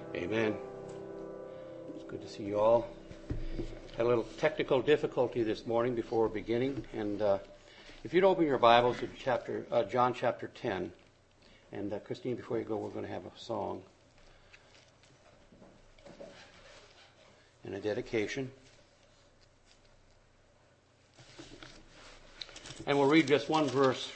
Amen. It's good to see you all. Had a little technical difficulty this morning before beginning, and if you'd open your Bibles to John chapter 10, and Christine, before you go, we're going to have a song and a dedication. And we'll read just one verse.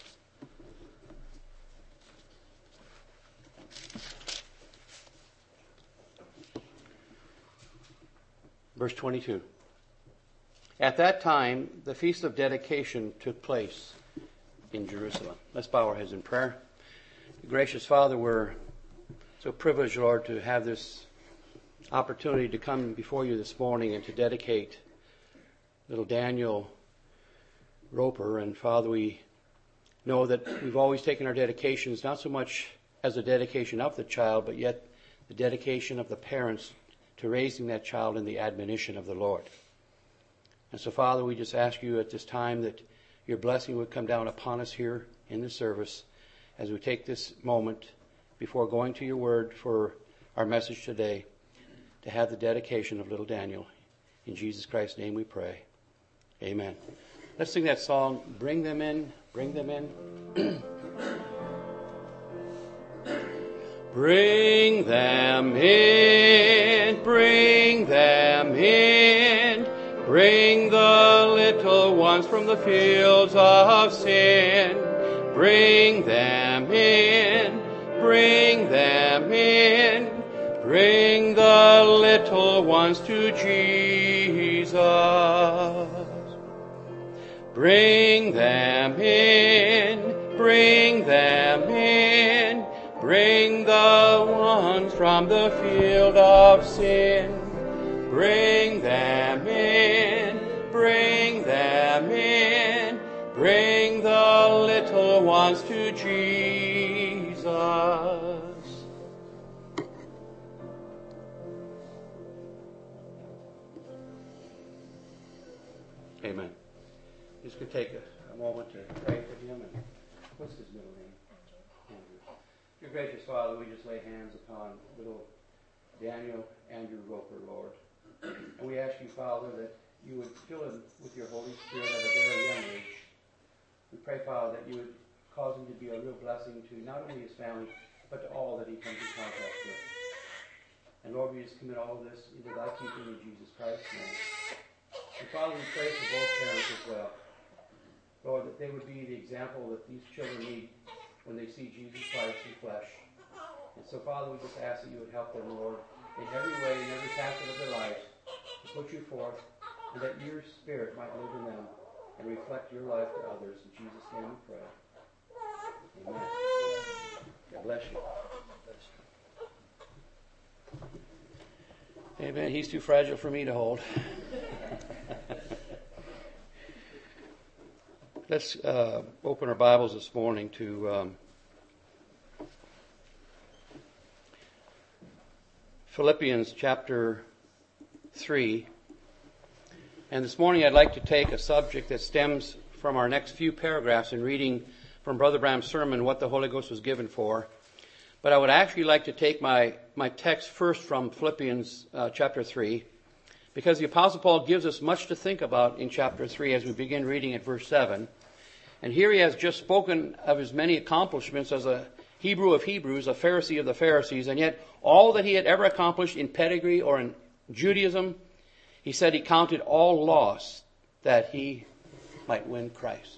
Verse 22. At that time, the Feast of Dedication took place in Jerusalem. Let's bow our heads in prayer. Gracious Father, we're so privileged, Lord, to have this opportunity to come before you this morning and to dedicate little Daniel Roper. And Father, we know that we've always taken our dedications not so much as a dedication of the child, but yet the dedication of the parents to raising that child in the admonition of the Lord. And so, Father, we just ask you at this time that your blessing would come down upon us here in the service as we take this moment before going to your word for our message today to have the dedication of little Daniel. In Jesus Christ's name we pray. Amen. Let's sing that song, Bring Them In, Bring Them In. Bring them in, bring them in, bring the little ones from the fields of sin. Bring them in, bring them in, bring the little ones to Jesus. Bring them in, bring them in, bring the ones from the field of sin. Bring them in, bring them in, bring the little ones to Jesus. Amen. Just could take a moment to pray for him. And what's his middle name? Andrew. Dear gracious Father, we just lay hands upon little Daniel Andrew Roper, Lord. And we ask you, Father, that you would fill him with your Holy Spirit at a very young age. We pray, Father, that you would cause him to be a real blessing to not only his family, but to all that he comes in contact with. And Lord, we just commit all of this into thy keeping in Jesus Christ's name. And Father, we pray for both parents as well. Lord, that they would be the example that these children need when they see Jesus Christ in flesh. And so, Father, we just ask that you would help them, Lord, in every way, in every facet of their lives, to put you forth, and that your Spirit might live in them and reflect your life to others. In Jesus' name we pray. Amen. God bless you. Amen. He's too fragile for me to hold. Let's open our Bibles this morning to Philippians chapter 3. And this morning I'd like to take a subject that stems from our next few paragraphs in reading from Brother Bram's sermon, What the Holy Ghost was Given For. But I would actually like to take my text first from Philippians chapter 3, because the Apostle Paul gives us much to think about in chapter 3 as we begin reading at verse 7. And here he has just spoken of his many accomplishments as a Hebrew of Hebrews, a Pharisee of the Pharisees, and yet all that he had ever accomplished in pedigree or in Judaism, he said he counted all loss that he might win Christ.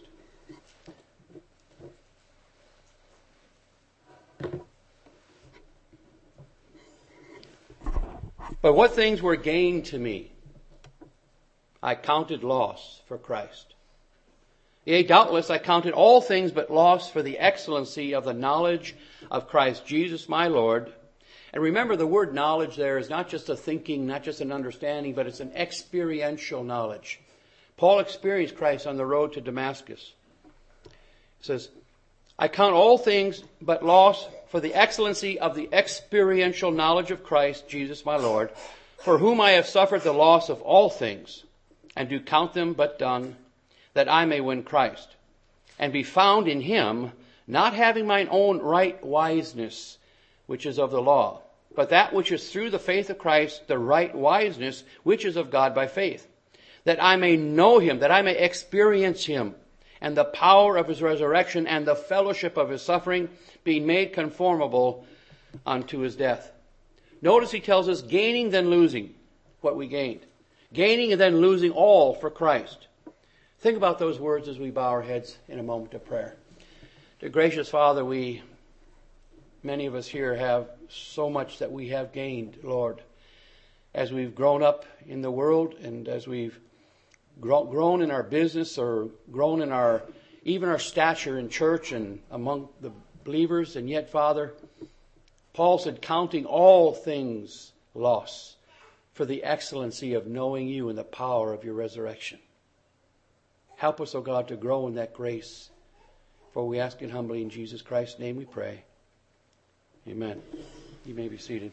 But what things were gain to me, I counted loss for Christ. Yea, doubtless I counted all things but loss for the excellency of the knowledge of Christ Jesus my Lord. And remember, the word knowledge there is not just a thinking, not just an understanding, but it's an experiential knowledge. Paul experienced Christ on the road to Damascus. He says, I count all things but loss for the excellency of the experiential knowledge of Christ Jesus my Lord, for whom I have suffered the loss of all things, and do count them but dung, that I may win Christ, and be found in him, not having mine own right wiseness, which is of the law, but that which is through the faith of Christ, the right wiseness, which is of God by faith, that I may know him, that I may experience him, and the power of his resurrection, and the fellowship of his suffering, being made conformable unto his death. Notice he tells us, gaining then losing what we gained. Gaining and then losing all for Christ. Think about those words as we bow our heads in a moment of prayer. Dear gracious Father, many of us here have so much that we have gained, Lord, as we've grown up in the world and as we've grown in our business or grown in even our stature in church and among the believers. And yet, Father, Paul said, counting all things loss for the excellency of knowing you and the power of your resurrection. Help us, O God, to grow in that grace. For we ask it humbly in Jesus Christ's name we pray. Amen. You may be seated.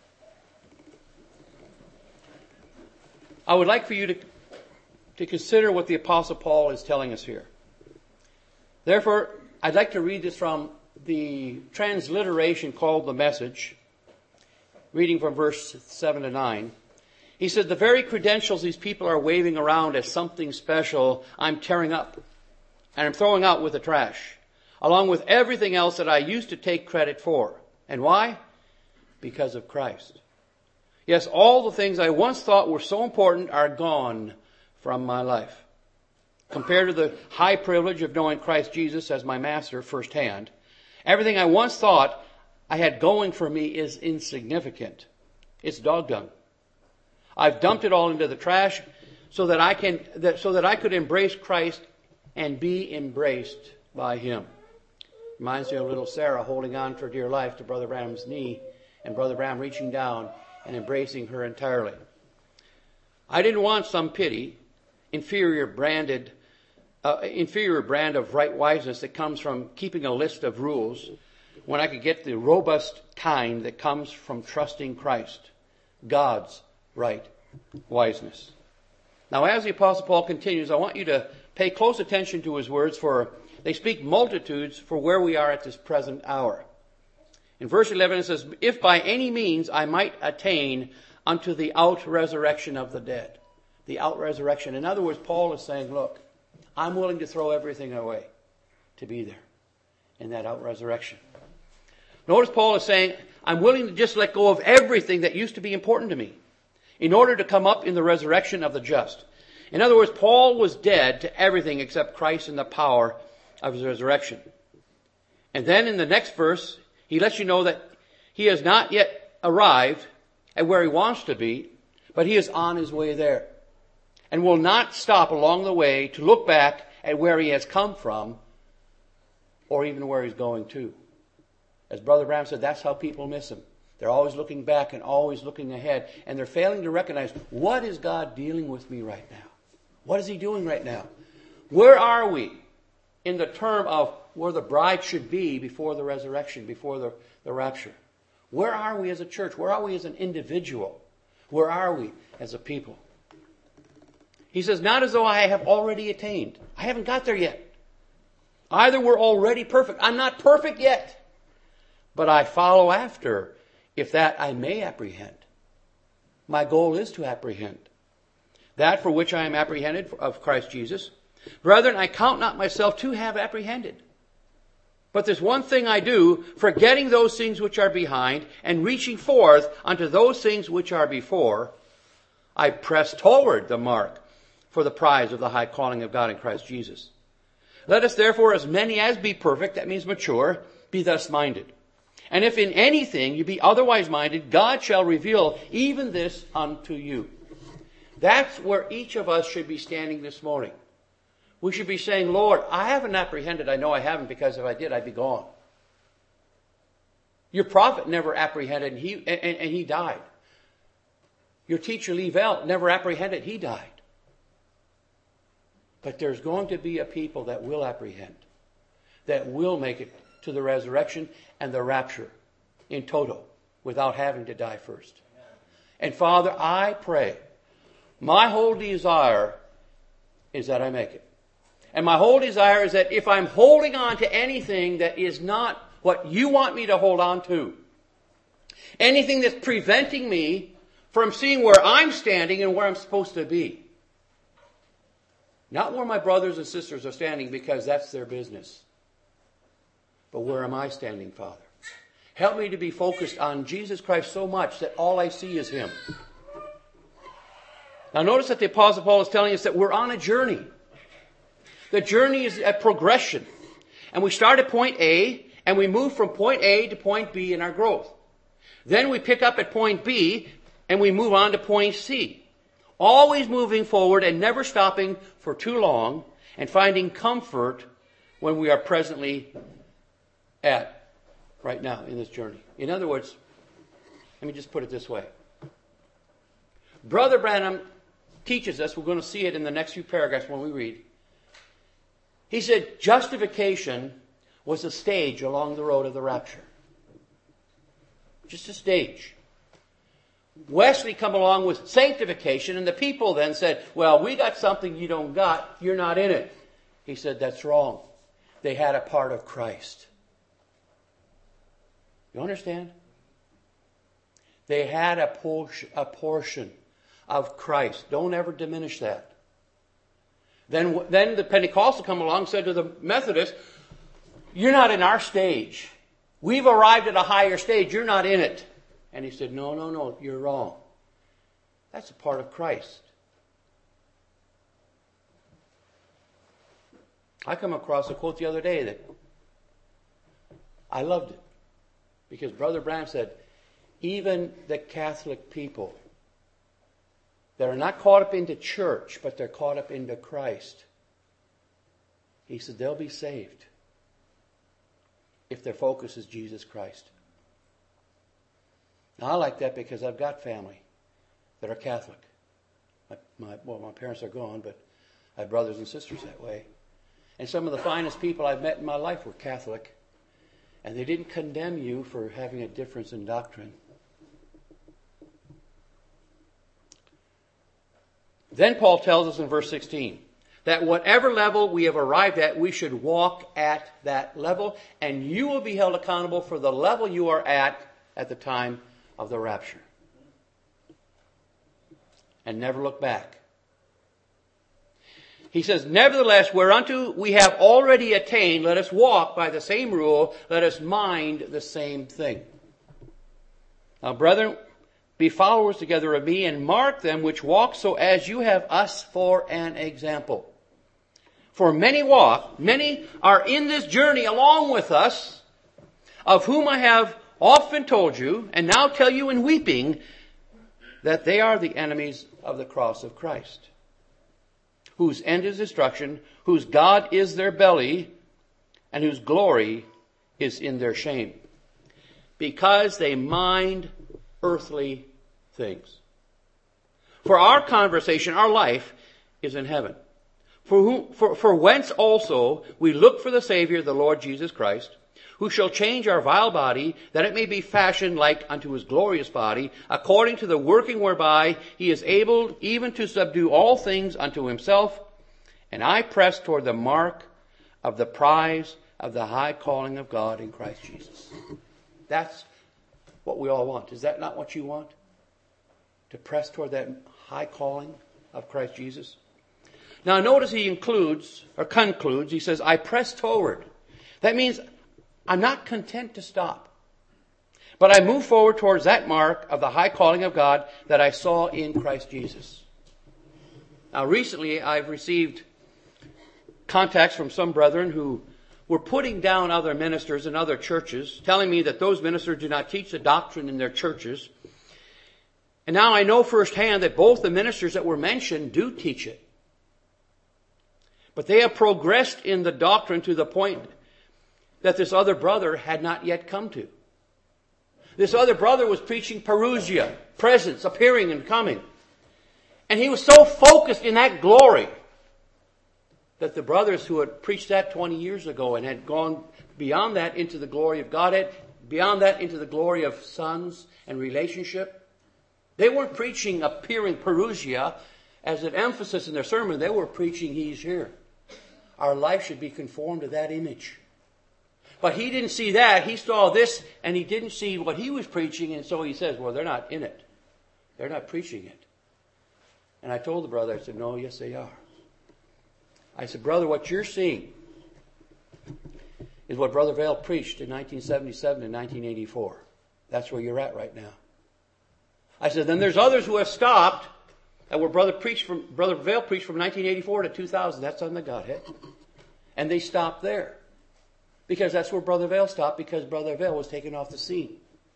I would like for you to consider what the Apostle Paul is telling us here. Therefore, I'd like to read this from the transliteration called The Message, reading from verse 7 to 9. He said, the very credentials these people are waving around as something special, I'm tearing up and I'm throwing out with the trash, along with everything else that I used to take credit for. And why? Because of Christ. Yes, all the things I once thought were so important are gone from my life. Compared to the high privilege of knowing Christ Jesus as my master firsthand, everything I once thought I had going for me is insignificant. It's dog dung. I've dumped it all into the trash so that I could embrace Christ and be embraced by him. Reminds me of little Sarah holding on for dear life to Brother Branham's knee and Brother Branham reaching down and embracing her entirely. I didn't want some pity, inferior brand of right wiseness that comes from keeping a list of rules when I could get the robust kind that comes from trusting Christ, God's right wiseness. Now, as the Apostle Paul continues, I want you to pay close attention to his words, for they speak multitudes for where we are at this present hour. In verse 11 it says, if by any means I might attain unto the out-resurrection of the dead. The out-resurrection. In other words, Paul is saying, look, I'm willing to throw everything away to be there in that out-resurrection. Notice Paul is saying, I'm willing to just let go of everything that used to be important to me in order to come up in the resurrection of the just. In other words, Paul was dead to everything except Christ and the power of his resurrection. And then in the next verse, he lets you know that he has not yet arrived at where he wants to be, but he is on his way there and will not stop along the way to look back at where he has come from or even where he's going to. As Brother Branham said, that's how people miss him. They're always looking back and always looking ahead, and they're failing to recognize, what is God dealing with me right now? What is he doing right now? Where are we in the term of where the bride should be before the resurrection, before the rapture? Where are we as a church? Where are we as an individual? Where are we as a people? He says, not as though I have already attained. I haven't got there yet. Either we're already perfect. I'm not perfect yet. But I follow after, if that I may apprehend. My goal is to apprehend. That for which I am apprehended of Christ Jesus. Brethren, I count not myself to have apprehended. But there's one thing I do, forgetting those things which are behind, and reaching forth unto those things which are before, I press toward the mark for the prize of the high calling of God in Christ Jesus. Let us therefore, as many as be perfect, that means mature, be thus minded. And if in anything you be otherwise minded, God shall reveal even this unto you. That's where each of us should be standing this morning. We should be saying, Lord, I haven't apprehended. I know I haven't, because if I did, I'd be gone. Your prophet never apprehended, and he died. Your teacher, Level, never apprehended. He died. But there's going to be a people that will apprehend, that will make it to the resurrection and the rapture in total without having to die first. And Father, I pray, my whole desire is that I make it. And my whole desire is that if I'm holding on to anything that is not what you want me to hold on to, Anything that's preventing me from seeing where I'm standing and where I'm supposed to be. Not where my brothers and sisters are standing, because that's their business. But where am I standing, Father? Help me to be focused on Jesus Christ so much that all I see is Him. Now notice that the Apostle Paul is telling us that we're on a journey. The journey is a progression. And we start at point A, and we move from point A to point B in our growth. Then we pick up at point B, and we move on to point C. Always moving forward and never stopping for too long, and finding comfort when we are presently at right now in this journey. In other words, let me just put it this way. Brother Branham teaches us, we're going to see it in the next few paragraphs when we read. He said justification was a stage along the road of the rapture. Just a stage. Wesley come along with sanctification, and the people then said, well, we got something you don't got, you're not in it. He said, that's wrong. They had a part of Christ. You understand? They had a portion of Christ. Don't ever diminish that. Then the Pentecostal come along and said to the Methodists, you're not in our stage. We've arrived at a higher stage. You're not in it. And he said, no, you're wrong. That's a part of Christ. I come across a quote the other day that I loved it. Because Brother Branham said, even the Catholic people that are not caught up into church, but they're caught up into Christ, he said they'll be saved if their focus is Jesus Christ. Now, I like that because I've got family that are Catholic. My parents are gone, but I have brothers and sisters that way. And some of the finest people I've met in my life were Catholic. And they didn't condemn you for having a difference in doctrine. Then Paul tells us in verse 16 that whatever level we have arrived at, we should walk at that level, and you will be held accountable for the level you are at the time of the rapture. And never look back. He says, nevertheless, whereunto we have already attained, let us walk by the same rule, let us mind the same thing. Now, brethren, be followers together of me, and mark them which walk so as you have us for an example. For many are in this journey along with us, of whom I have often told you, and now tell you in weeping, that they are the enemies of the cross of Christ, whose end is destruction, whose God is their belly, and whose glory is in their shame, because they mind earthly things. For our conversation, our life, is in heaven. For whence also we look for the Savior, the Lord Jesus Christ, who shall change our vile body, that it may be fashioned like unto his glorious body, according to the working whereby he is able even to subdue all things unto himself. And I press toward the mark of the prize of the high calling of God in Christ Jesus. That's what we all want. Is that not what you want? To press toward that high calling of Christ Jesus? Now notice he concludes, he says, I press toward. That means I'm not content to stop. But I move forward towards that mark of the high calling of God that I saw in Christ Jesus. Now recently I've received contacts from some brethren who were putting down other ministers in other churches, telling me that those ministers do not teach the doctrine in their churches. And now I know firsthand that both the ministers that were mentioned do teach it. But they have progressed in the doctrine to the point that this other brother had not yet come to. This other brother was preaching parousia, presence, appearing and coming. And he was so focused in that glory that the brothers who had preached that 20 years ago and had gone beyond that into the glory of Godhead, beyond that into the glory of sons and relationship, they weren't preaching appearing parousia as an emphasis in their sermon. They were preaching He's here. Our life should be conformed to that image. But he didn't see that. He saw this, and he didn't see what he was preaching, and so he says, well, they're not in it. They're not preaching it. And I told the brother, I said, no, yes, they are. I said, brother, what you're seeing is what Brother Vail preached in 1977 and 1984. That's where you're at right now. I said, then there's others who have stopped at where Brother Vail preached from 1984 to 2000. That's on the Godhead. And they stopped there. Because that's where Brother Vail stopped, because Brother Vail was taken off the scene.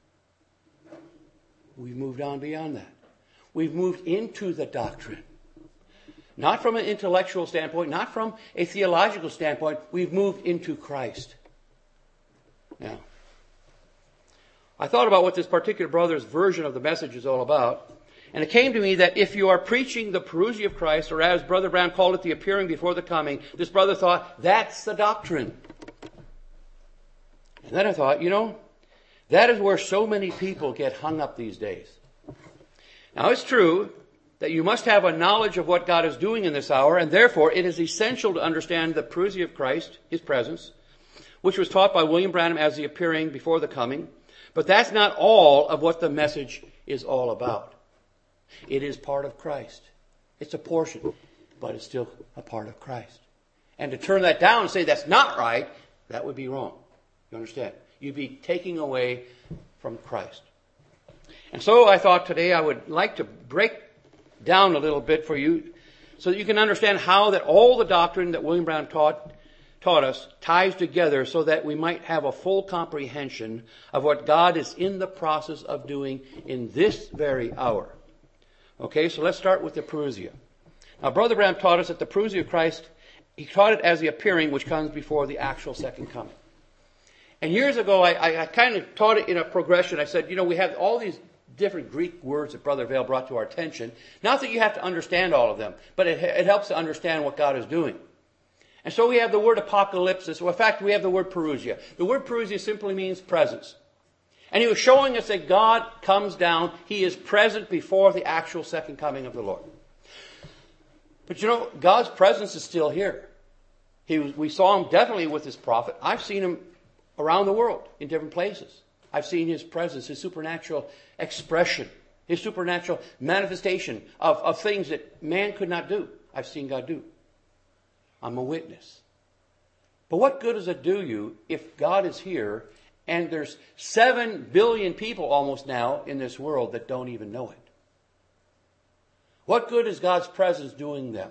We've moved on beyond that. We've moved into the doctrine. Not from an intellectual standpoint, not from a theological standpoint. We've moved into Christ. Now, I thought about what this particular brother's version of the message is all about. And it came to me that if you are preaching the parousia of Christ, or as Brother Brown called it, the appearing before the coming, this brother thought, that's the doctrine. And then I thought, that is where so many people get hung up these days. Now, it's true that you must have a knowledge of what God is doing in this hour, and therefore it is essential to understand the parousia of Christ, His presence, which was taught by William Branham as the appearing before the coming. But that's not all of what the message is all about. It is part of Christ. It's a portion, but it's still a part of Christ. And to turn that down and say that's not right, that would be wrong. You understand? You'd be taking away from Christ. And so I thought today I would like to break down a little bit for you so that you can understand how that all the doctrine that William Brown taught us ties together so that we might have a full comprehension of what God is in the process of doing in this very hour. Okay, so let's start with the parousia. Now, Brother Branham taught us that the parousia of Christ, he taught it as the appearing which comes before the actual second coming. And years ago, I kind of taught it in a progression. I said, we have all these different Greek words that Brother Vail brought to our attention. Not that you have to understand all of them, but it helps to understand what God is doing. And so we have the word apocalypsis. Well, in fact, we have the word parousia. The word parousia simply means presence. And he was showing us that God comes down. He is present before the actual second coming of the Lord. But God's presence is still here. We saw him definitely with his prophet. I've seen him around the world in different places. I've seen his presence, his supernatural expression, his supernatural manifestation of things that man could not do. I've seen God do. I'm a witness. But what good does it do you if God is here and there's 7 billion people almost now in this world that don't even know it? What good is God's presence doing them?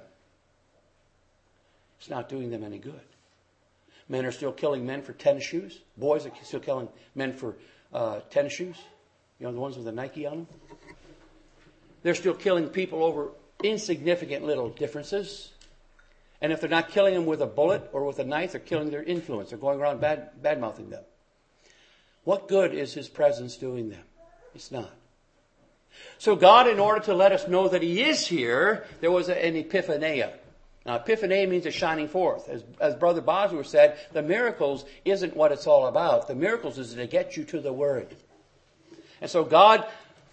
It's not doing them any good. Men are still killing men for tennis shoes. Boys are still killing men for tennis shoes. The ones with the Nike on them. They're still killing people over insignificant little differences. And if they're not killing them with a bullet or with a knife, they're killing their influence. They're going around bad-mouthing them. What good is his presence doing them? It's not. So God, in order to let us know that he is here, there was an epiphania. Now, epiphania means a shining forth. As Brother Bosworth said, the miracles isn't what it's all about. The miracles is to get you to the Word. And so God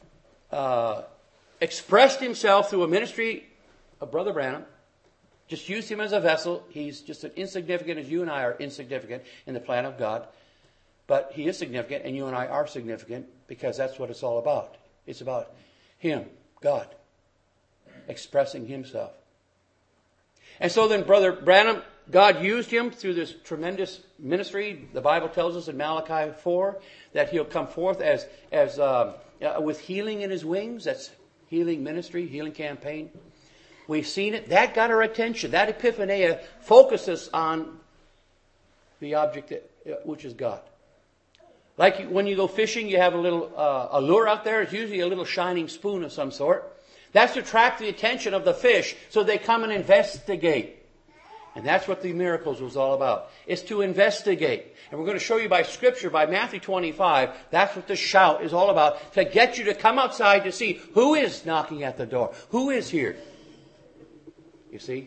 expressed himself through a ministry of Brother Branham. Just used him as a vessel. He's just as insignificant as you and I are insignificant in the plan of God. But he is significant, and you and I are significant because that's what it's all about. It's about him, God, expressing himself. And so then Brother Branham, God used him through this tremendous ministry. The Bible tells us in Malachi 4 that he'll come forth as with healing in his wings. That's healing ministry, healing campaign. We've seen it. That got our attention. That epiphania focuses on the object which is God. Like when you go fishing, you have a little lure out there. It's usually a little shining spoon of some sort. That's to attract the attention of the fish so they come and investigate. And that's what the miracles was all about. It's to investigate. And we're going to show you by Scripture, by Matthew 25, that's what the shout is all about. To get you to come outside to see who is knocking at the door. Who is here? You see?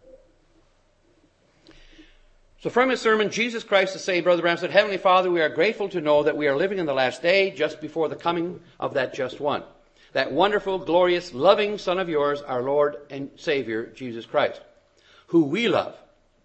So from his sermon, Jesus Christ the Saved, Brother Branham said, Heavenly Father, we are grateful to know that we are living in the last day, just before the coming of that just one. That wonderful, glorious, loving Son of yours, our Lord and Savior, Jesus Christ, who we love.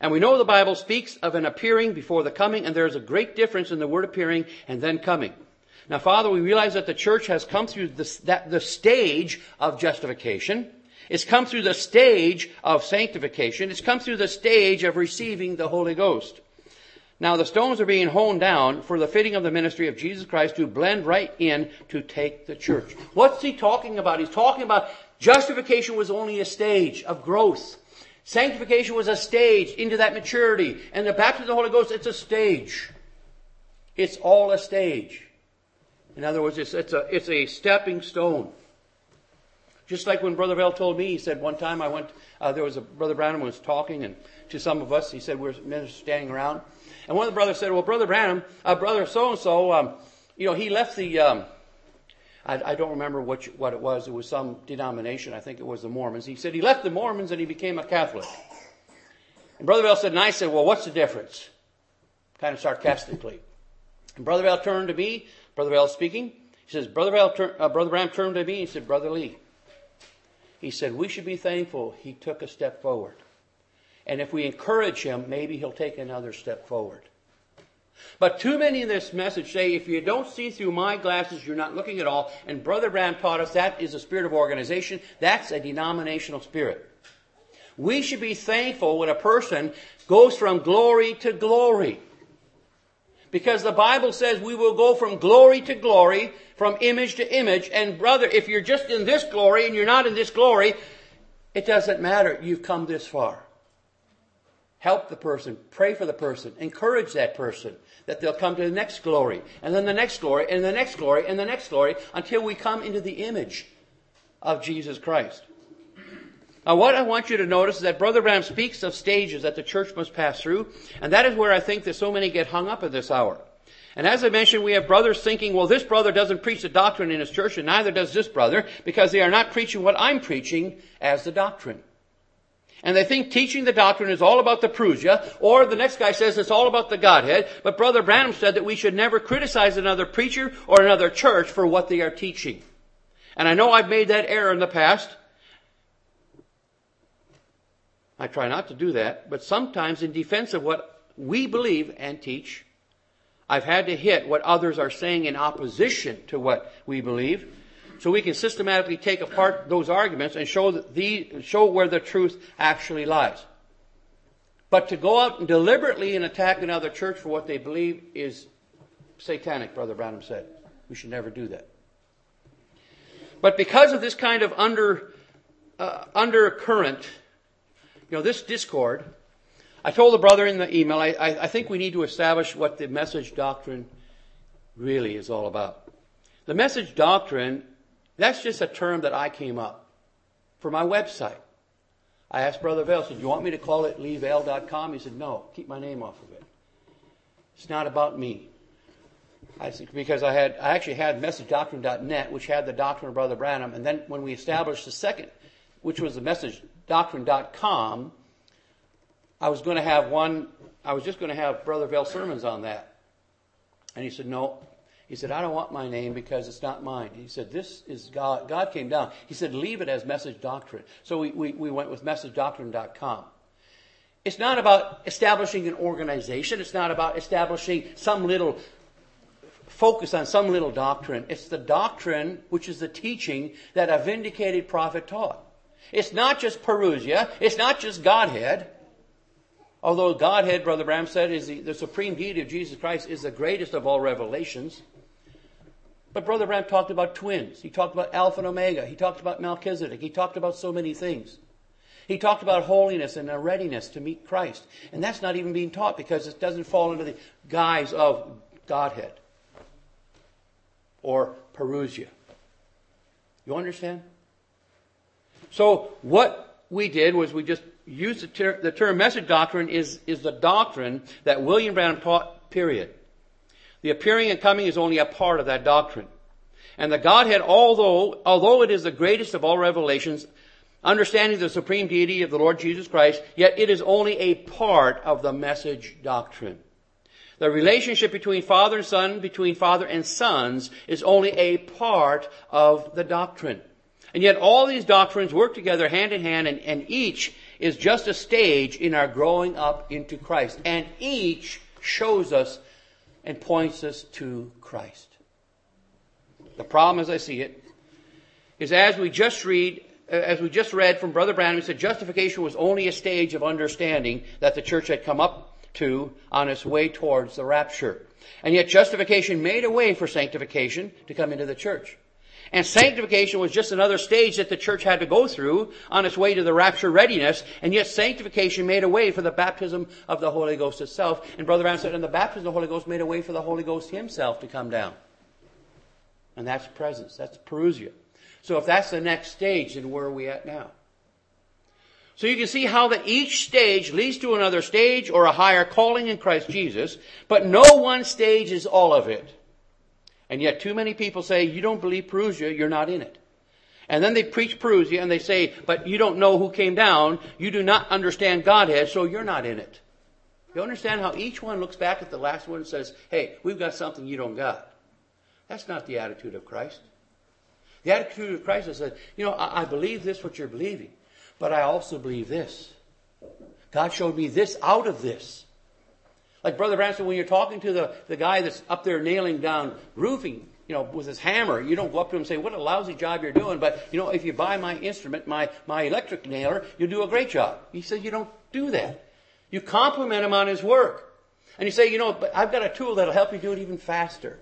And we know the Bible speaks of an appearing before the coming, and there's a great difference in the word appearing and then coming. Now, Father, we realize that the church has come through the stage of justification. It's come through the stage of sanctification. It's come through the stage of receiving the Holy Ghost. Now, the stones are being hewn down for the fitting of the ministry of Jesus Christ to blend right in to take the church. What's he talking about? He's talking about justification was only a stage of growth. Sanctification was a stage into that maturity. And the baptism of the Holy Ghost, it's a stage. It's all a stage. In other words, it's a stepping stone. Just like when Brother Bell told me, he said one time Brother Branham was talking and to some of us, he said we were standing around. And one of the brothers said, well, Brother Branham, Brother so-and-so, he left the, I don't remember what it was. It was some denomination. I think it was the Mormons. He said he left the Mormons and he became a Catholic. And Brother Bell said, and I said, well, what's the difference? Kind of sarcastically. And Brother Bell turned to me, Brother Bell speaking. He says, Brother Branham turned to me and he said, Brother Lee, he said, we should be thankful he took a step forward. And if we encourage him, maybe he'll take another step forward. But too many in this message say, if you don't see through my glasses, you're not looking at all. And Brother Branham taught us that is a spirit of organization. That's a denominational spirit. We should be thankful when a person goes from glory to glory. Because the Bible says we will go from glory to glory, from image to image. And brother, if you're just in this glory and you're not in this glory, it doesn't matter. You've come this far. Help the person. Pray for the person. Encourage that person that they'll come to the next glory. And then the next glory, and the next glory, and the next glory, until we come into the image of Jesus Christ. Now, what I want you to notice is that Brother Branham speaks of stages that the church must pass through. And that is where I think that so many get hung up at this hour. And as I mentioned, we have brothers thinking, well, this brother doesn't preach the doctrine in his church, and neither does this brother, because they are not preaching what I'm preaching as the doctrine. And they think teaching the doctrine is all about the parousia, or the next guy says it's all about the Godhead. But Brother Branham said that we should never criticize another preacher or another church for what they are teaching. And I know I've made that error in the past. I try not to do that, but sometimes in defense of what we believe and teach, I've had to hit what others are saying in opposition to what we believe, so we can systematically take apart those arguments and show where the truth actually lies. But to go out and deliberately and attack another church for what they believe is satanic, Brother Branham said. We should never do that. But because of this kind of undercurrent, this discord, I told the brother in the email, I think we need to establish what the message doctrine really is all about. The message doctrine, that's just a term that I came up for my website. I asked Brother Vail, I said, do you want me to call it leevail.com? He said, no, keep my name off of it. It's not about me. I think because I actually had messagedoctrine.net, which had the doctrine of Brother Branham, and then when we established the second, which was the messagedoctrine.com, I was just going to have Brother Vail sermons on that. And he said, no. He said, I don't want my name because it's not mine. He said, this is God. God came down. He said, leave it as Message Doctrine. So we went with messagedoctrine.com. It's not about establishing an organization. It's not about establishing some little focus on some little doctrine. It's the doctrine, which is the teaching that a vindicated prophet taught. It's not just parousia. It's not just Godhead. Although Godhead, Brother Branham said, is the supreme deity of Jesus Christ is the greatest of all revelations. But Brother Branham talked about twins. He talked about Alpha and Omega. He talked about Melchizedek. He talked about so many things. He talked about holiness and a readiness to meet Christ. And that's not even being taught because it doesn't fall into the guise of Godhead or parousia. You understand? So what we did was we just used the term message doctrine is the doctrine that William Branham taught, period. The appearing and coming is only a part of that doctrine. And the Godhead, although it is the greatest of all revelations, understanding the supreme deity of the Lord Jesus Christ, yet it is only a part of the message doctrine. The relationship between father and son, between father and sons, is only a part of the doctrine. And yet all these doctrines work together hand in hand, and each is just a stage in our growing up into Christ. And each shows us and points us to Christ. The problem, as I see it, is as we just read from Brother Branham, he said justification was only a stage of understanding that the church had come up to on its way towards the rapture. And yet justification made a way for sanctification to come into the church. And sanctification was just another stage that the church had to go through on its way to the rapture readiness. And yet sanctification made a way for the baptism of the Holy Ghost itself. And Brother Branham said, and the baptism of the Holy Ghost made a way for the Holy Ghost himself to come down. And that's presence. That's parousia. So if that's the next stage, then where are we at now? So you can see how that each stage leads to another stage or a higher calling in Christ Jesus. But no one stage is all of it. And yet too many people say, you don't believe parousia, you're not in it. And then they preach parousia and they say, but you don't know who came down, you do not understand Godhead, so you're not in it. You understand how each one looks back at the last one and says, hey, we've got something you don't got. That's not the attitude of Christ. The attitude of Christ is that, I believe this, what you're believing, but I also believe this. God showed me this out of this. Like Brother Branson, when you're talking to the guy that's up there nailing down roofing, with his hammer, you don't go up to him and say, what a lousy job you're doing, but, if you buy my instrument, my electric nailer, you'll do a great job. He says you don't do that. You compliment him on his work. And you say, but I've got a tool that'll help you do it even faster.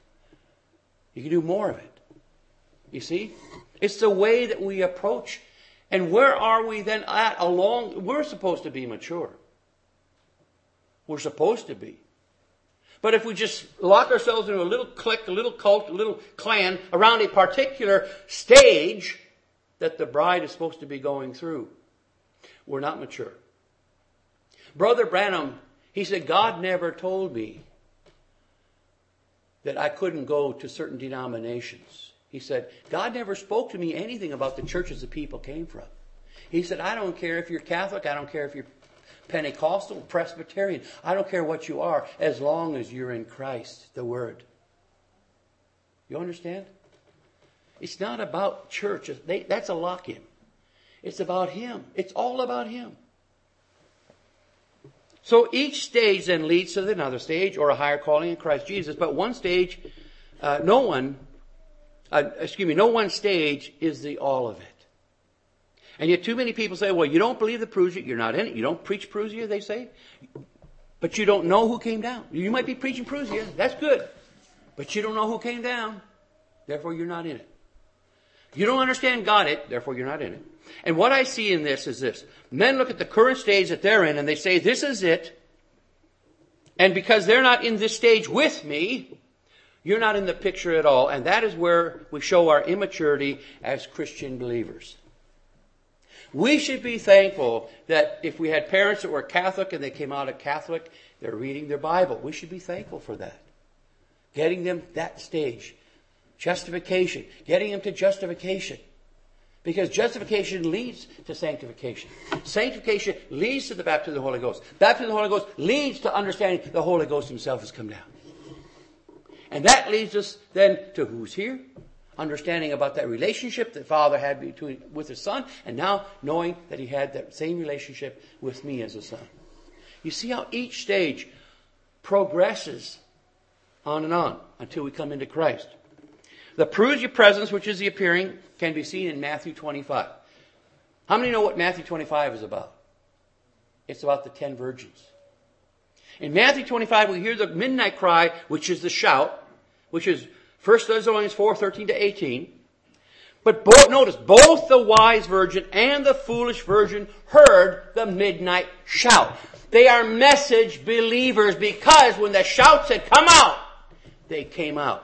You can do more of it. You see? It's the way that we approach. And where are we then at we're supposed to be mature. We're supposed to be. But if we just lock ourselves into a little clique, a little cult, a little clan around a particular stage that the bride is supposed to be going through, we're not mature. Brother Branham, he said, God never told me that I couldn't go to certain denominations. He said, God never spoke to me anything about the churches the people came from. He said, I don't care if you're Catholic, I don't care if you're Pentecostal, Presbyterian. I don't care what you are, as long as you're in Christ, the Word. You understand? It's not about church. That's a lock-in. It's about Him. It's all about Him. So each stage then leads to another stage or a higher calling in Christ Jesus. But one stage, no one stage is the all of it. And yet too many people say, well, you don't believe the parousia, you're not in it. You don't preach parousia, they say. But you don't know who came down. You might be preaching parousia, that's good. But you don't know who came down, therefore you're not in it. You don't understand God it, therefore you're not in it. And what I see in this is this. Men look at the current stage that they're in and they say, this is it. And because they're not in this stage with me, you're not in the picture at all. And that is where we show our immaturity as Christian believers. We should be thankful that if we had parents that were Catholic and they came out of Catholic, they're reading their Bible. We should be thankful for that. Getting them that stage. Justification. Getting them to justification. Because justification leads to sanctification. Sanctification leads to the baptism of the Holy Ghost. Baptism of the Holy Ghost leads to understanding the Holy Ghost Himself has come down. And that leads us then to who's here. Understanding about that relationship that Father had with His Son, and now knowing that He had that same relationship with me as a son. You see how each stage progresses on and on until we come into Christ. The parousia presence, which is the appearing, can be seen in Matthew 25. How many know what Matthew 25 is about? It's about the 10 virgins. In Matthew 25, we hear the midnight cry, which is the shout, which is 1 Thessalonians 4:13-18. But notice, both the wise virgin and the foolish virgin heard the midnight shout. They are message believers because when the shout said, come out, they came out.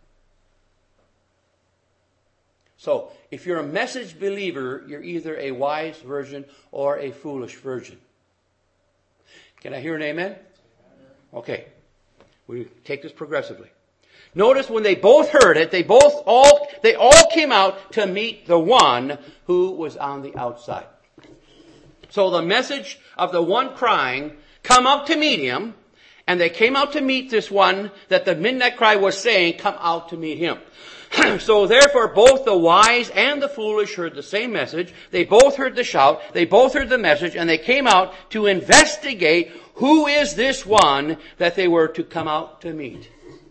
So, if you're a message believer, you're either a wise virgin or a foolish virgin. Can I hear an amen? Okay. We take this progressively. Notice when they both heard it, they all came out to meet the one who was on the outside. So the message of the one crying, come out to meet him, and they came out to meet this one that the midnight cry was saying, come out to meet him. So therefore both the wise and the foolish heard the same message. They both heard the shout. They both heard the message, and they came out to investigate who is this one that they were to come out to meet.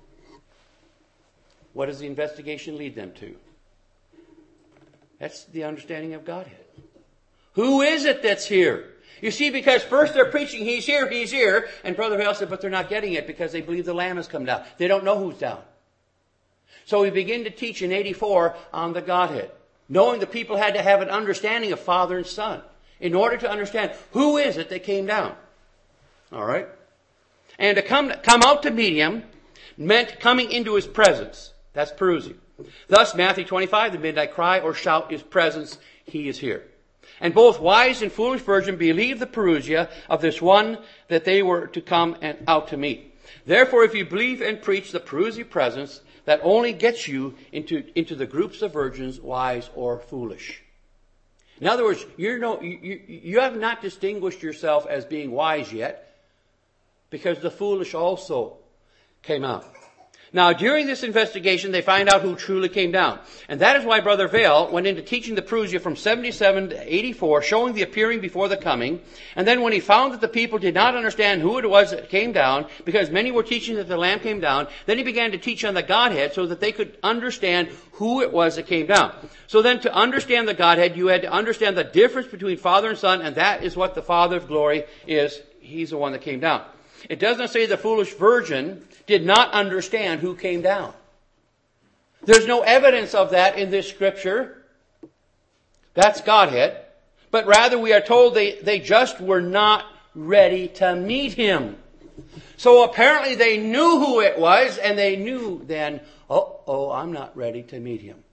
What does the investigation lead them to? That's the understanding of Godhead. Who is it that's here? You see, because first they're preaching, He's here, and Brother Hale said, but they're not getting it because they believe the Lamb has come down. They don't know who's down. So we begin to teach in 84 on the Godhead, knowing the people had to have an understanding of Father and Son in order to understand who is it that came down. All right? And to come out to meet Him meant coming into His presence. That's Parousia. Thus, Matthew 25, the midnight cry or shout is presence. He is here. And both wise and foolish virgin believed the Parousia of this one that they were to come and out to meet. Therefore, if you believe and preach the Parousia presence, that only gets you into the groups of virgins, wise or foolish. In other words, you have not distinguished yourself as being wise yet, because the foolish also came out. Now, during this investigation, they find out who truly came down. And that is why Brother Vale went into teaching the Parousia from 77 to 84, showing the appearing before the coming. And then when he found that the people did not understand who it was that came down, because many were teaching that the Lamb came down, then he began to teach on the Godhead so that they could understand who it was that came down. So then to understand the Godhead, you had to understand the difference between Father and Son, and that is what the Father of glory is. He's the one that came down. It doesn't say the foolish virgin did not understand who came down. There's no evidence of that in this scripture. That's Godhead. But rather we are told they just were not ready to meet Him. So apparently they knew who it was, and they knew then, I'm not ready to meet Him.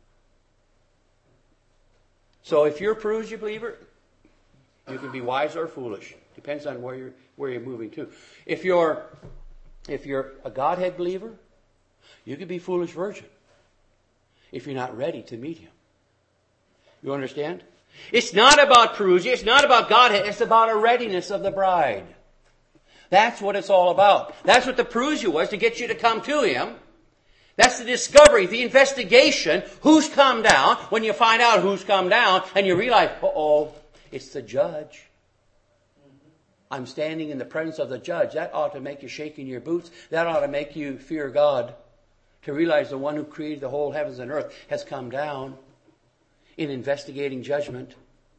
So if you're a Parousia believer, you can be wise or foolish. Depends on where you're moving to. If you're a Godhead believer, you could be foolish virgin if you're not ready to meet Him. You understand? It's not about Parousia, it's not about Godhead, it's about a readiness of the bride. That's what it's all about. That's what the Parousia was, to get you to come to Him. That's the discovery, the investigation, who's come down. When you find out who's come down and you realize, it's the judge. I'm standing in the presence of the judge. That ought to make you shake in your boots. That ought to make you fear God. To realize the one who created the whole heavens and earth has come down in investigating judgment.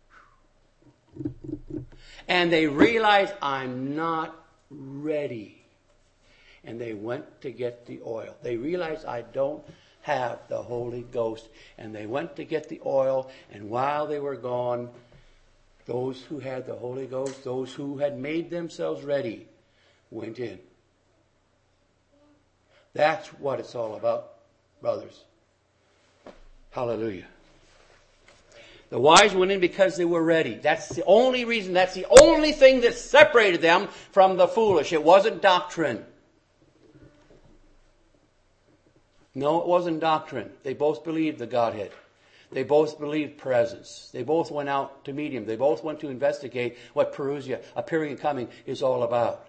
And they realized, I'm not ready. And they went to get the oil. They realized, I don't have the Holy Ghost. And they went to get the oil. And while they were gone, those who had the Holy Ghost, those who had made themselves ready, went in. That's what it's all about, brothers. Hallelujah. The wise went in because they were ready. That's the only reason, that's the only thing that separated them from the foolish. It wasn't doctrine. No, it wasn't doctrine. They both believed the Godhead. They both believed presence. They both went out to meet Him. They both went to investigate what Parousia, appearing and coming, is all about.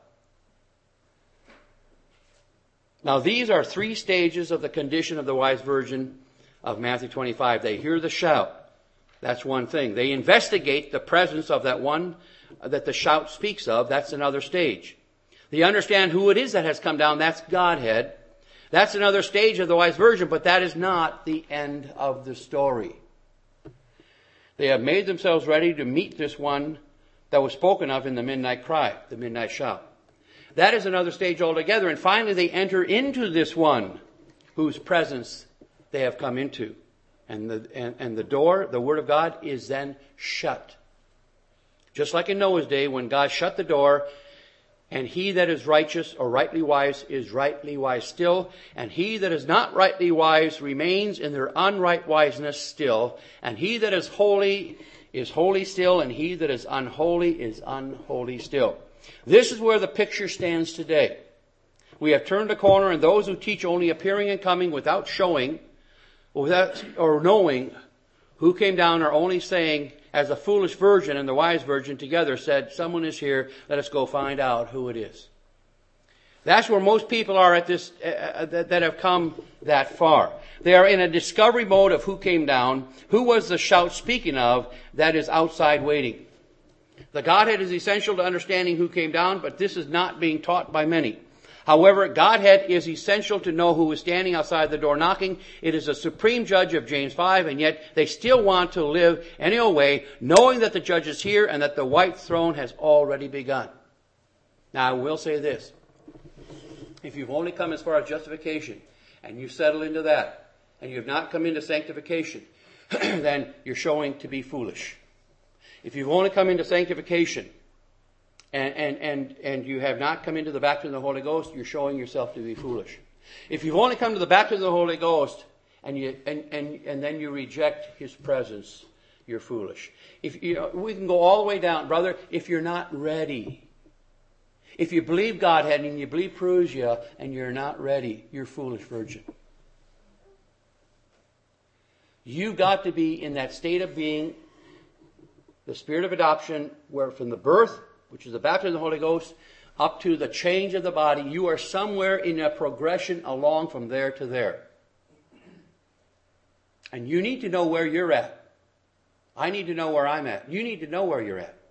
Now, these are three stages of the condition of the wise virgin of Matthew 25. They hear the shout. That's one thing. They investigate the presence of that one that the shout speaks of. That's another stage. They understand who it is that has come down. That's Godhead. That's another stage of the wise virgin, but that is not the end of the story. They have made themselves ready to meet this one that was spoken of in the midnight cry, the midnight shout. That is another stage altogether. And finally, they enter into this one whose presence they have come into. And the door, the Word of God, is then shut. Just like in Noah's day, when God shut the door, and he that is righteous or rightly wise is rightly wise still. And he that is not rightly wise remains in their unright wiseness still. And he that is holy still. And he that is unholy still. This is where the picture stands today. We have turned a corner, and those who teach only appearing and coming without showing or knowing who came down are only saying, as the foolish virgin and the wise virgin together said, someone is here, let us go find out who it is. That's where most people are at this, that have come that far. They are in a discovery mode of who came down, who was the shout speaking of, that is outside waiting. The Godhead is essential to understanding who came down, but this is not being taught by many. However, Godhead is essential to know who is standing outside the door knocking. It is a supreme judge of James 5, and yet they still want to live any old way, knowing that the judge is here and that the white throne has already begun. Now, I will say this. If you've only come as far as justification, and you settle into that, and you have not come into sanctification, then you're showing to be foolish. If you've only come into sanctification, and you have not come into the baptism of the Holy Ghost, you're showing yourself to be foolish. If you've only come to the baptism of the Holy Ghost, and then you reject His presence, you're foolish. We can go all the way down, brother, if you're not ready. If you believe Godhead and you believe Parousia and you're not ready, you're foolish virgin. You've got to be in that state of being the spirit of adoption, where from the birth, which is the baptism of the Holy Ghost, up to the change of the body, you are somewhere in a progression along from there to there. And you need to know where you're at. I need to know where I'm at. You need to know where you're at.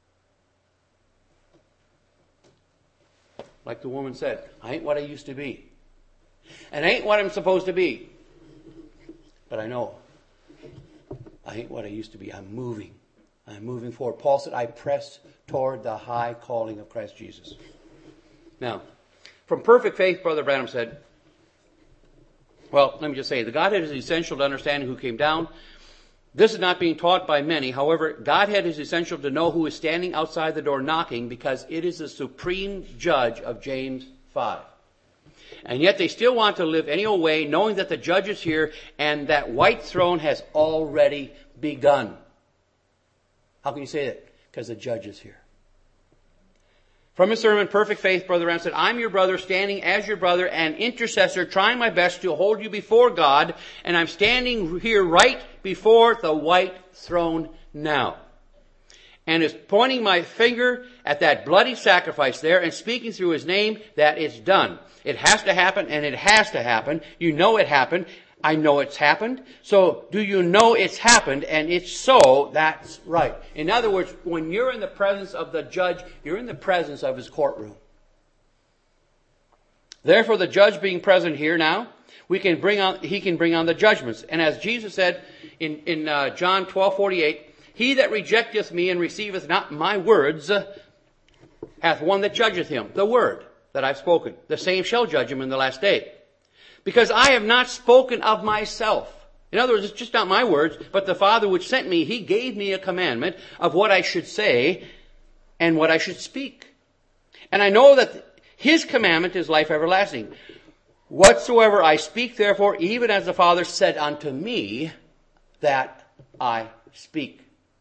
Like the woman said, I ain't what I used to be. And I ain't what I'm supposed to be. But I know I ain't what I used to be. I'm moving. I'm moving forward. Paul said, I press toward the high calling of Christ Jesus. Now, from perfect faith, Brother Branham said, well, let me just say, the Godhead is essential to understanding who came down. This is not being taught by many. However, Godhead is essential to know who is standing outside the door knocking, because it is the supreme judge of James 5. And yet they still want to live any old way, knowing that the judge is here and that white throne has already begun. How can you say that? Because the judge is here. From his sermon, Perfect Faith, Brother Branham said, I'm your brother, standing as your brother and intercessor, trying my best to hold you before God, and I'm standing here right before the white throne now. And is pointing my finger at that bloody sacrifice there and speaking through His name that it's done. It has to happen, and it has to happen. You know it happened. I know it's happened. So do you know it's happened? And it's so, that's right. In other words, when you're in the presence of the judge, you're in the presence of his courtroom. Therefore, the judge being present here now, he can bring on the judgments. And as Jesus said in John 12:48, he that rejecteth me and receiveth not my words hath one that judgeth him, the word that I've spoken. The same shall judge him in the last day. Because I have not spoken of myself. In other words, it's just not my words, but the Father which sent me, He gave me a commandment of what I should say and what I should speak. And I know that His commandment is life everlasting. Whatsoever I speak, therefore, even as the Father said unto me, that I speak.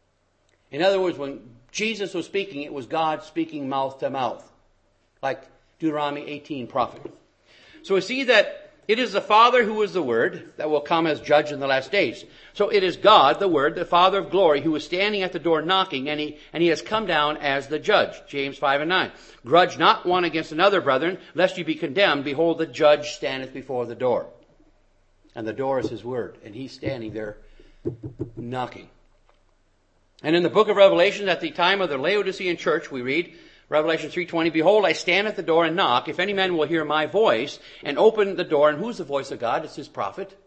In other words, when Jesus was speaking, it was God speaking mouth to mouth. Like Deuteronomy 18 prophet. So we see that it is the Father who is the Word that will come as judge in the last days. So it is God, the Word, the Father of glory, who is standing at the door knocking, and he has come down as the judge. James 5:9. Grudge not one against another, brethren, lest you be condemned. Behold, the judge standeth before the door. And the door is His Word, and He's standing there knocking. And in the book of Revelation, at the time of the Laodicean church, we read, Revelation 3:20, Behold, I stand at the door and knock. If any man will hear my voice and open the door, and who's the voice of God? It's His prophet.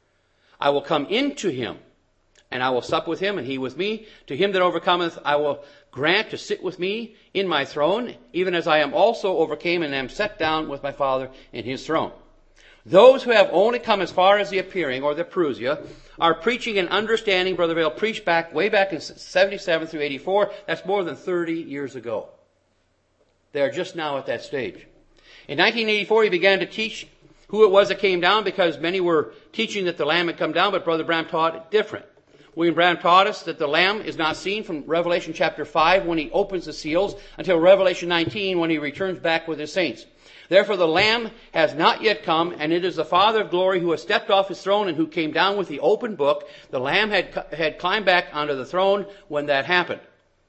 I will come into him, and I will sup with him, and he with me. To him that overcometh, I will grant to sit with me in my throne, even as I am also overcame and am set down with my Father in His throne. Those who have only come as far as the appearing, or the Parousia, are preaching and understanding. Brother Vail preached way back in 77 through 84. That's more than 30 years ago. They are just now at that stage. In 1984, he began to teach who it was that came down, because many were teaching that the Lamb had come down, but Brother Branham taught it different. William Branham taught us that the Lamb is not seen from Revelation chapter 5 when He opens the seals until Revelation 19 when He returns back with His saints. Therefore the Lamb has not yet come, and it is the Father of glory who has stepped off His throne and who came down with the open book. The Lamb had climbed back onto the throne when that happened.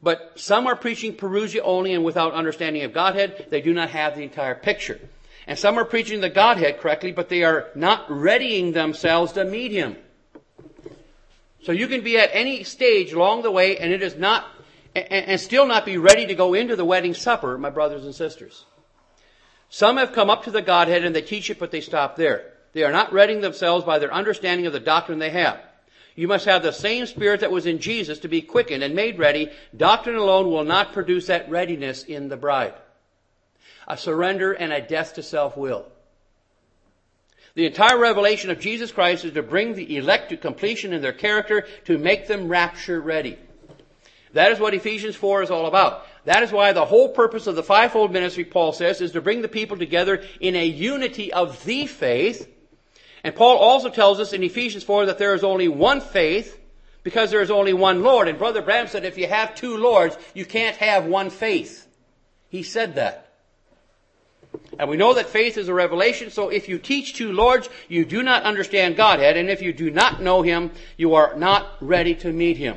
But some are preaching Parousia only and without understanding of Godhead. They do not have the entire picture. And some are preaching the Godhead correctly, but they are not readying themselves to meet Him. So you can be at any stage along the way and it is not, and still not be ready to go into the wedding supper, my brothers and sisters. Some have come up to the Godhead and they teach it, but they stop there. They are not readying themselves by their understanding of the doctrine they have. You must have the same spirit that was in Jesus to be quickened and made ready. Doctrine alone will not produce that readiness in the bride. A surrender and a death to self-will. The entire revelation of Jesus Christ is to bring the elect to completion in their character, to make them rapture ready. That is what Ephesians 4 is all about. That is why the whole purpose of the fivefold ministry, Paul says, is to bring the people together in a unity of the faith. And Paul also tells us in Ephesians 4 that there is only one faith because there is only one Lord. And Brother Branham said if you have two Lords, you can't have one faith. He said that. And we know that faith is a revelation, so if you teach two Lords, you do not understand Godhead. And if you do not know Him, you are not ready to meet Him.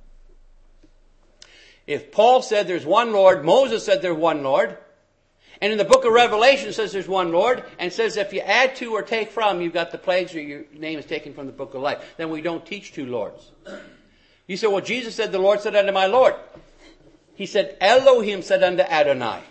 If Paul said there's one Lord, Moses said there's one Lord, and in the book of Revelation it says there's one Lord, and says if you add to or take from, you've got the plagues or your name is taken from the book of life. Then we don't teach two Lords. You say, well, Jesus said, the Lord said unto my Lord. He said, Elohim said unto Adonai.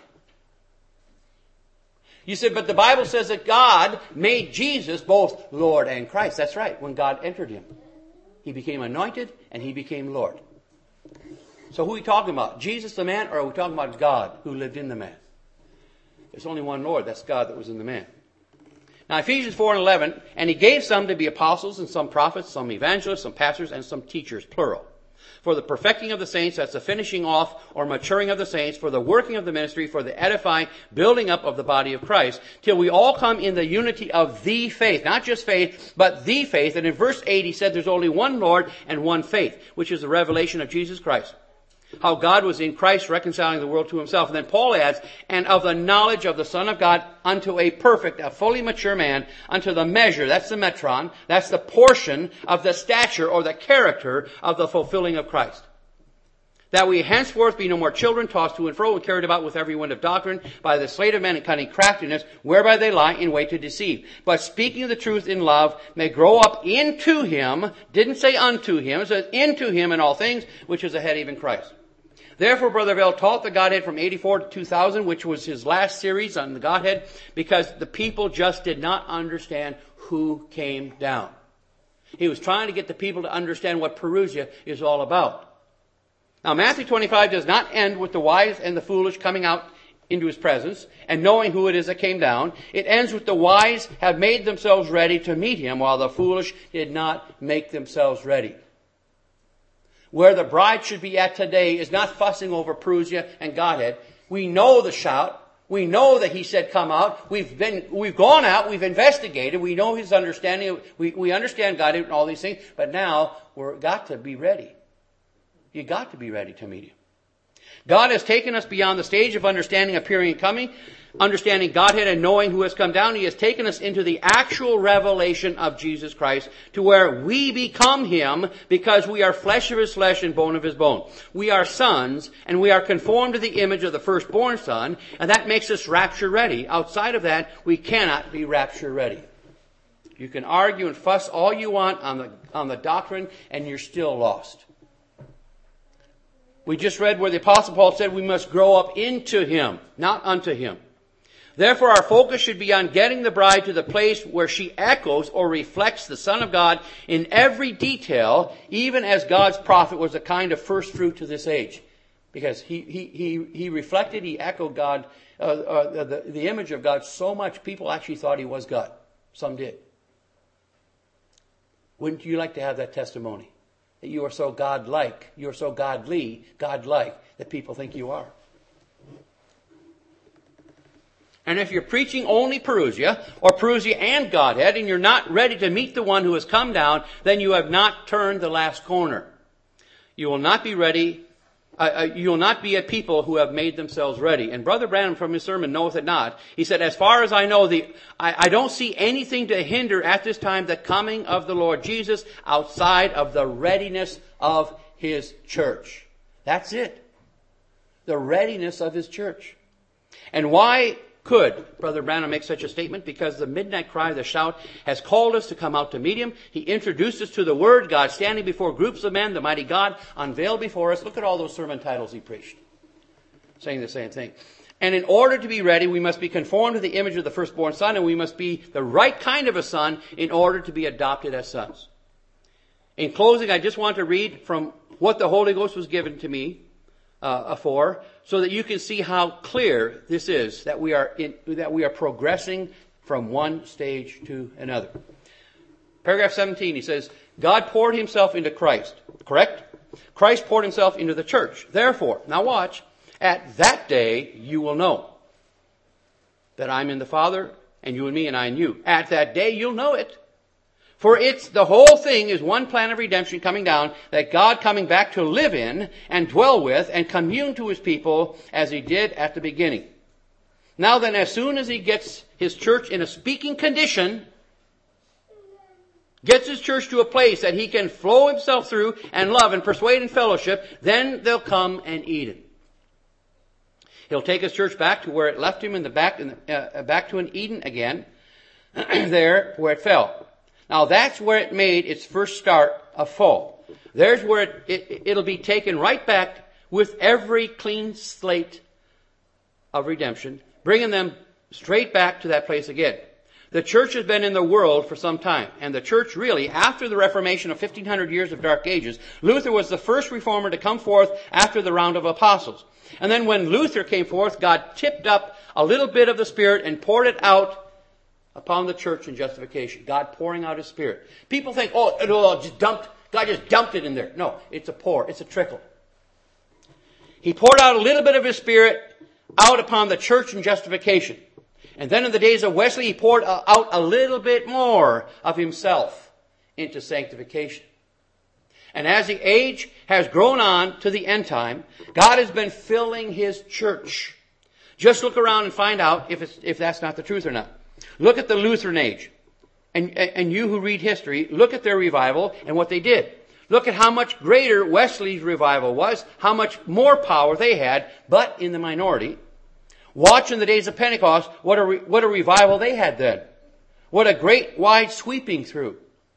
You said, but the Bible says that God made Jesus both Lord and Christ. That's right. When God entered Him, He became anointed and He became Lord. So who are we talking about? Jesus the man, or are we talking about God who lived in the man? There's only one Lord. That's God that was in the man. Now Ephesians 4:11, and He gave some to be apostles and some prophets, some evangelists, some pastors, and some teachers, plural. For the perfecting of the saints, that's the finishing off or maturing of the saints, for the working of the ministry, for the edifying, building up of the body of Christ, till we all come in the unity of the faith. Not just faith, but the faith. And in verse 8 he said there's only one Lord and one faith, which is the revelation of Jesus Christ. How God was in Christ reconciling the world to Himself. And then Paul adds, and of the knowledge of the Son of God unto a perfect, a fully mature man, unto the measure, that's the metron, that's the portion of the stature or the character of the fulfilling of Christ. That we henceforth be no more children, tossed to and fro and carried about with every wind of doctrine by the sleight of men and cunning craftiness, whereby they lie in wait to deceive. But speaking the truth in love may grow up into Him, didn't say unto Him, it says into Him in all things, which is the head even Christ. Therefore, Brother Vell taught the Godhead from 84 to 2000, which was his last series on the Godhead, because the people just did not understand who came down. He was trying to get the people to understand what Parousia is all about. Now, Matthew 25 does not end with the wise and the foolish coming out into His presence and knowing who it is that came down. It ends with the wise have made themselves ready to meet Him, while the foolish did not make themselves ready. Where the bride should be at today is not fussing over Parousia and Godhead. We know the shout. We know that He said, come out. We've gone out. We've investigated. We know His understanding. We understand Godhead and all these things. But now we've got to be ready. You got to be ready to meet Him. God has taken us beyond the stage of understanding appearing and coming, understanding Godhead and knowing who has come down. He has taken us into the actual revelation of Jesus Christ, to where we become Him because we are flesh of His flesh and bone of His bone. We are sons, and we are conformed to the image of the firstborn Son, and that makes us rapture ready. Outside of that, we cannot be rapture ready. You can argue and fuss all you want on the doctrine, and you're still lost. We just read where the Apostle Paul said we must grow up into Him, not unto Him. Therefore, our focus should be on getting the bride to the place where she echoes or reflects the Son of God in every detail, even as God's prophet was a kind of first fruit to this age. Because he reflected, he echoed God, the image of God so much, people actually thought He was God. Some did. Wouldn't you like to have that testimony? That you are so God-like, you are so godly, God-like, that people think you are. And if you're preaching only Parousia, or Parousia and Godhead, and you're not ready to meet the one who has come down, then you have not turned the last corner. You will not be ready. You will not be a people who have made themselves ready. And Brother Branham from his sermon knoweth it not. He said, as far as I know, I don't see anything to hinder at this time the coming of the Lord Jesus outside of the readiness of His church. That's it. the readiness of His church. And why could Brother Branham make such a statement? Because the midnight cry, the shout, has called us to come out to meet Him. He introduced us to the Word, God standing before groups of men, the mighty God unveiled before us. Look at all those sermon titles He preached, saying the same thing. And in order to be ready, we must be conformed to the image of the firstborn Son, and we must be the right kind of a son in order to be adopted as sons. In closing, I just want to read from what the Holy Ghost was given to me for, so that you can see how clear this is, that we are progressing from one stage to another. Paragraph 17, he says, God poured Himself into Christ. Correct? Christ poured Himself into the church. Therefore, now watch, at that day you will know that I'm in the Father, and you in me, and I in you. At that day you'll know it. For the whole thing is one plan of redemption coming down, that God coming back to live in and dwell with and commune to His people as He did at the beginning. Now then, as soon as He gets His church in a speaking condition, gets His church to a place that He can flow Himself through and love and persuade and fellowship, then they'll come and eat it. He'll take His church back to where it left Him back to an Eden again, there where it fell. Now that's where it made its first start of fall. There's where it'll be taken right back with every clean slate of redemption, bringing them straight back to that place again. The church has been in the world for some time, and the church really, after the Reformation of 1500 years of Dark Ages, Luther was the first reformer to come forth after the round of apostles. And then when Luther came forth, God tipped up a little bit of the Spirit and poured it out upon the church in justification. God pouring out His Spirit. People think, God just dumped it in there. No, it's a pour. It's a trickle. He poured out a little bit of His Spirit out upon the church in justification. And then in the days of Wesley, He poured out a little bit more of Himself into sanctification. And as the age has grown on to the end time, God has been filling His church. Just look around and find out if that's not the truth or not. Look at the Lutheran age. And you who read history, look at their revival and what they did. Look at how much greater Wesley's revival was, how much more power they had, but in the minority. Watch in the days of Pentecost what a revival they had then. What a great wide sweeping through.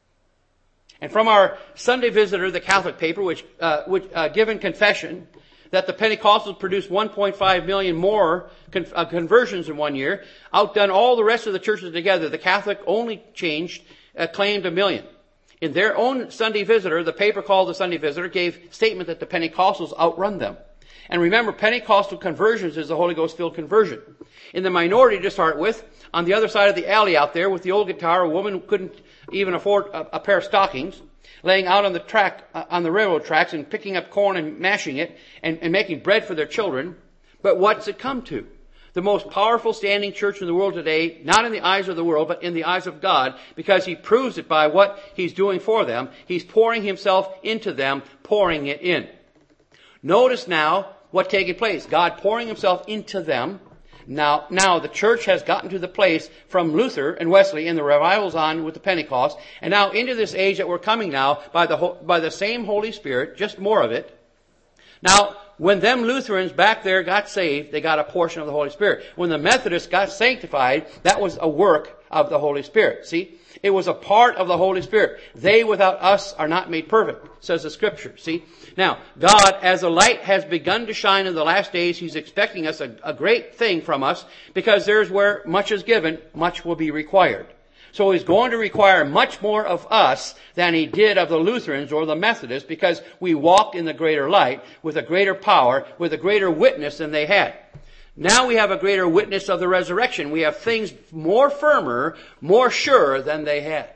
And from our Sunday Visitor, the Catholic paper, which given confession that the Pentecostals produced 1.5 million more conversions in 1 year, outdone all the rest of the churches together. The Catholic only claimed 1 million. In their own Sunday Visitor, the paper called the Sunday Visitor gave statement that the Pentecostals outrun them. And remember, Pentecostal conversions is the Holy Ghost-filled conversion. In the minority to start with, on the other side of the alley out there with the old guitar, a woman who couldn't even afford a pair of stockings, laying out on the track, on the railroad tracks and picking up corn and mashing it and making bread for their children. But what's it come to? The most powerful standing church in the world today, not in the eyes of the world, but in the eyes of God, because He proves it by what He's doing for them. He's pouring Himself into them, pouring it in. Notice now what's taking place. God pouring Himself into them. Now the church has gotten to the place from Luther and Wesley and the revivals on with the Pentecost, and now into this age that we're coming now by the same Holy Spirit, just more of it. Now, when them Lutherans back there got saved, they got a portion of the Holy Spirit. When the Methodists got sanctified, that was a work of the Holy Spirit. See? It was a part of the Holy Spirit. They without us are not made perfect, says the Scripture. See? Now, God, as the light has begun to shine in the last days, He's expecting us a great thing from us, because there's where much is given, much will be required. So He's going to require much more of us than He did of the Lutherans or the Methodists, because we walk in the greater light, with a greater power, with a greater witness than they had. Now we have a greater witness of the resurrection. We have things more firmer, more sure than they had.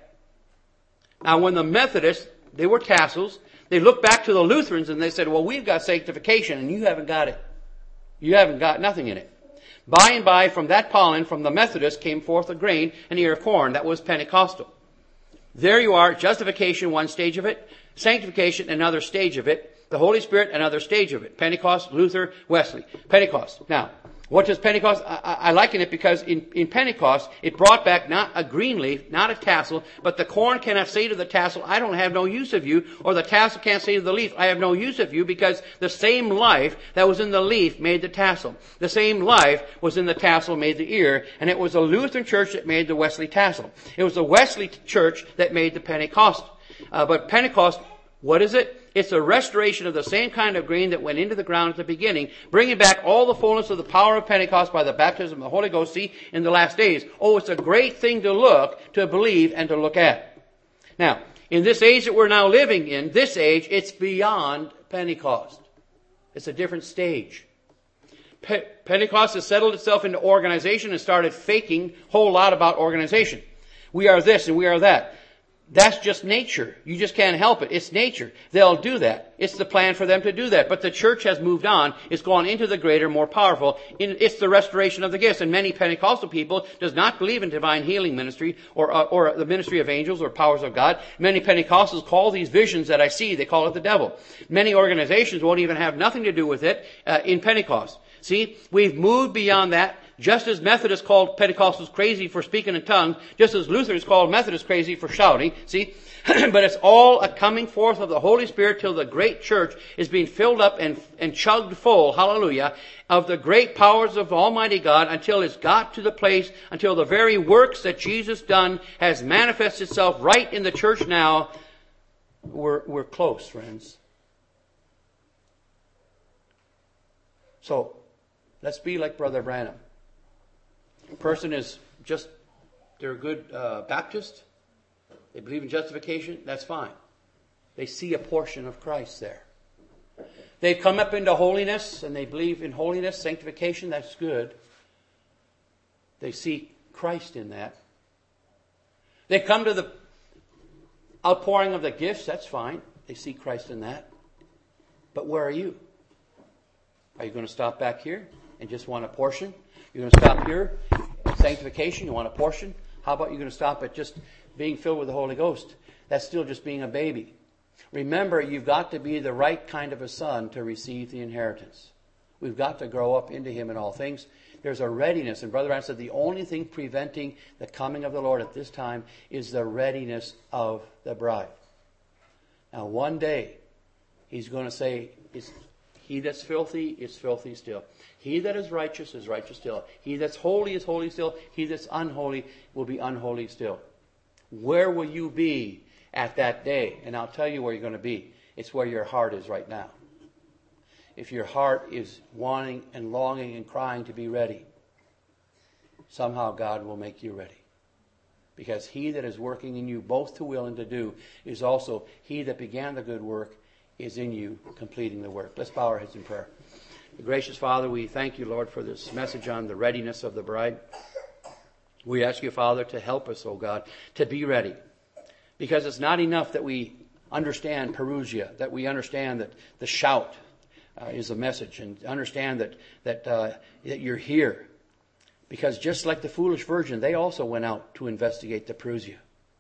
Now when the Methodists, they were tassels, they looked back to the Lutherans and they said, well, we've got sanctification and you haven't got it. You haven't got nothing in it. By and by, from that pollen, from the Methodists, came forth a grain, an ear of corn. That was Pentecostal. There you are, justification, one stage of it. Sanctification, another stage of it. The Holy Spirit, another stage of it. Pentecost, Luther, Wesley. Pentecost. Now, What does Pentecost? I liken it because in Pentecost, it brought back not a green leaf, not a tassel, but the corn cannot say to the tassel, I don't have no use of you, or the tassel can't say to the leaf, I have no use of you, because the same life that was in the leaf made the tassel. The same life was in the tassel made the ear, and it was the Lutheran church that made the Wesley tassel. It was the Wesley church that made the Pentecost. But Pentecost, what is it? It's a restoration of the same kind of grain that went into the ground at the beginning, bringing back all the fullness of the power of Pentecost by the baptism of the Holy Ghost, see, in the last days. Oh, it's a great thing to look, to believe, and to look at. Now, in this age that we're now living in, this age, it's beyond Pentecost. It's a different stage. Pentecost has settled itself into organization and started faking a whole lot about organization. We are this and we are that. That's just nature. You just can't help it. It's nature. They'll do that. It's the plan for them to do that. But the church has moved on. It's gone into the greater, more powerful. It's the restoration of the gifts. And many Pentecostal people does not believe in divine healing ministry or the ministry of angels or powers of God. Many Pentecostals call these visions that I see, they call it the devil. Many organizations won't even have nothing to do with it in Pentecost. See, we've moved beyond that. Just as Methodists called Pentecostals crazy for speaking in tongues, just as Lutherans called Methodists crazy for shouting, see? But it's all a coming forth of the Holy Spirit till the great church is being filled up and chugged full, hallelujah, of the great powers of Almighty God until it's got to the place, until the very works that Jesus done has manifested itself right in the church now. We're close, friends. So, let's be like Brother Branham. A person is just, they're a good Baptist. They believe in justification. That's fine. They see a portion of Christ there. They've come up into holiness and they believe in holiness, sanctification. That's good. They see Christ in that. They come to the outpouring of the gifts. That's fine. They see Christ in that. But where are you? Are you going to stop back here and just want a portion? You're going to stop here, sanctification, you want a portion? How about you're going to stop at just being filled with the Holy Ghost? That's still just being a baby. Remember, you've got to be the right kind of a son to receive the inheritance. We've got to grow up into Him in all things. There's a readiness. And Brother Branham said the only thing preventing the coming of the Lord at this time is the readiness of the bride. Now, one day, He's going to say, he that's filthy is filthy still. He that is righteous still. He that's holy is holy still. He that's unholy will be unholy still. Where will you be at that day? And I'll tell you where you're going to be. It's where your heart is right now. If your heart is wanting and longing and crying to be ready, somehow God will make you ready. Because He that is working in you both to will and to do is also He that began the good work is in you completing the work. Let's bow our heads in prayer. Gracious Father, we thank you, Lord, for this message on the readiness of the bride. We ask you, Father, to help us, oh God, to be ready. Because it's not enough that we understand Perusia, that we understand that the shout is a message, and understand that you're here. Because just like the foolish virgin, they also went out to investigate the Perusia.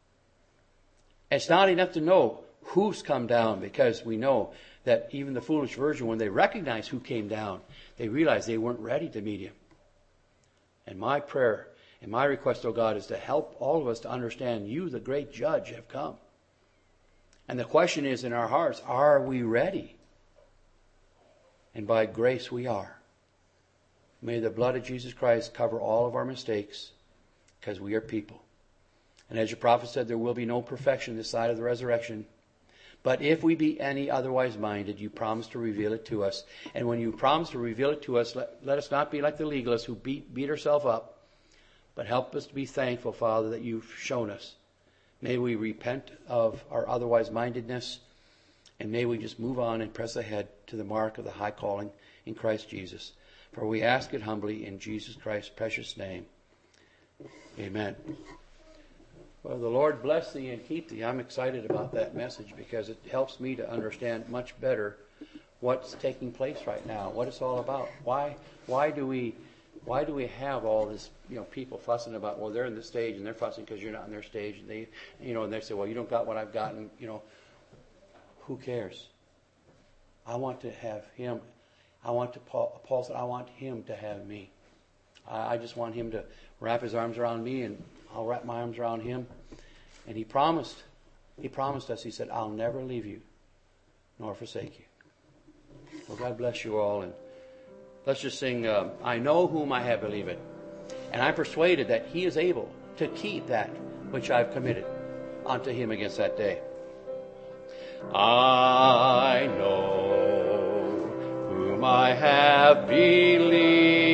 It's not enough to know who's come down, because we know that even the foolish virgin, when they recognized who came down, they realized they weren't ready to meet Him. And my prayer and my request, oh God, is to help all of us to understand you, the great judge, have come. And the question is in our hearts, are we ready? And by grace we are. May the blood of Jesus Christ cover all of our mistakes, because we are people. And as your prophet said, there will be no perfection this side of the resurrection. But if we be any otherwise minded, you promise to reveal it to us. And when you promise to reveal it to us, let us not be like the legalists who beat ourselves up, but help us to be thankful, Father, that you've shown us. May we repent of our otherwise mindedness, and may we just move on and press ahead to the mark of the high calling in Christ Jesus. For we ask it humbly in Jesus Christ's precious name. Amen. Well, the Lord bless thee and keep thee. I'm excited about that message because it helps me to understand much better what's taking place right now, what it's all about. Why do we have all this, people fussing about, well, they're in this stage and they're fussing because you're not in their stage, and they say, well, you don't got what I've got, and who cares? I want to have Him. Paul said, I want Him to have me. I just want him to wrap his arms around me, and I'll wrap my arms around him. And he promised us, he said, I'll never leave you nor forsake you. Well, God bless you all. And let's just sing, I know whom I have believed, and I'm persuaded that he is able to keep that which I've committed unto him against that day. I know whom I have believed,